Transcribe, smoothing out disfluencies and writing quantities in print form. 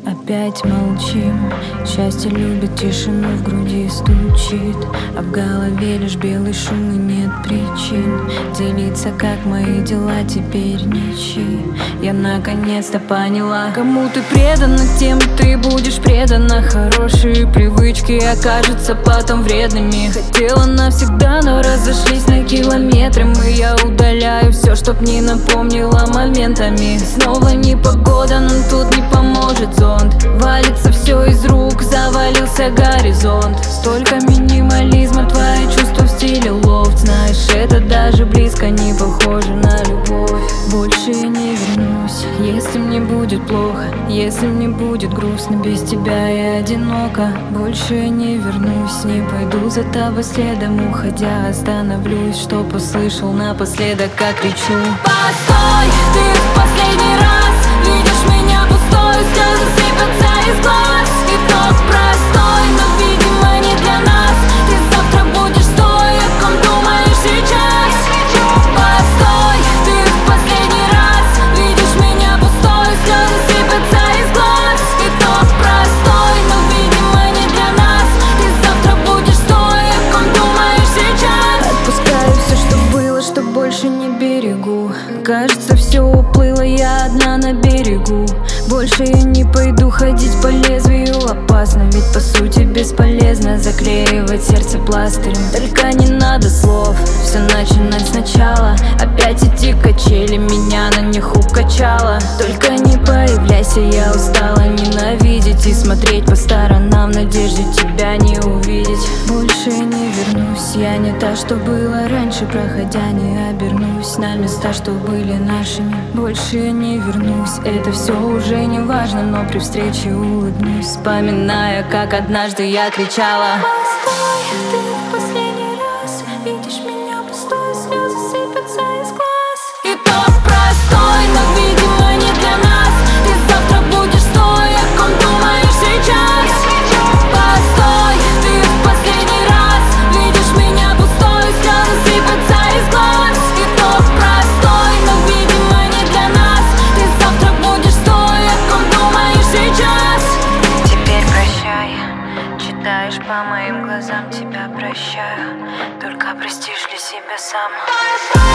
Опять молчим, счастье любит тишину, в груди стучит, а в голове лишь белый шум и нет причин делиться, как мои дела теперь ничьи. Я наконец-то поняла, кому ты предана, тем ты будешь предана. Хорошие привычки окажутся потом вредными. Хотела навсегда, но разошлись на километры. И я удаляю все, чтоб не напомнила моментами. Снова непогода, но тут не поможет зонт. Валится все из рук, завалился горизонт. Столько минимализма, твои чувства в стиле лофт. Знаешь, это даже близко не похоже на любовь. Больше я не вернусь, если мне будет плохо, если мне будет грустно. Без тебя я одинока. Больше я не вернусь, не пойду за тобой следом. Уходя, остановлюсь, чтоб услышал напоследок, как кричу: постой, ты в последний раз видишь меня пустой, слезы сыпятся из глаз. Итог простой, но, видимо, не для нас. Ты завтра будешь той, о ком думаешь сейчас. Постой, ты в последний раз видишь меня пустой, слезы сыпятся из глаз. Итог простой, но, видимо, не для нас. Ты завтра будешь той, о ком думаешь сейчас. Отпускаю все, что было, что больше не берегу. Кажется, все уплыло, я одна на берегу. Больше я не пойду ходить по лезвию, опасно, ведь по сути бесполезно заклеивать сердце пластырем. Только не надо слов, все начинать сначала. Опять эти качели, меня на них укачало. Только не появляйся, я устала ненавидеть и смотреть по сторонам в надежде тебя не увидеть. Больше я не вернусь, я не та, что была раньше, проходя не обернусь на места, что были нашими. Больше я не вернусь, это все уже не важно, но при встрече улыбнусь, вспоминая, как однажды я кричала: постой, ты в последний раз видишь меня пустой, слезы сыпятся из глаз. Итог простой, но, видимо, не для нас. Ты завтра будешь той, о ком думаешь сейчас. Постой, ты в последний раз видишь меня пустой, слезы сыпятся из глаз. Итог простой, но, видимо, не для нас. Ты завтра будешь той, о ком думаешь сейчас. Теперь прощай, читаешь по моим глазам, тебя прощаю. Только простишь ли себя сам?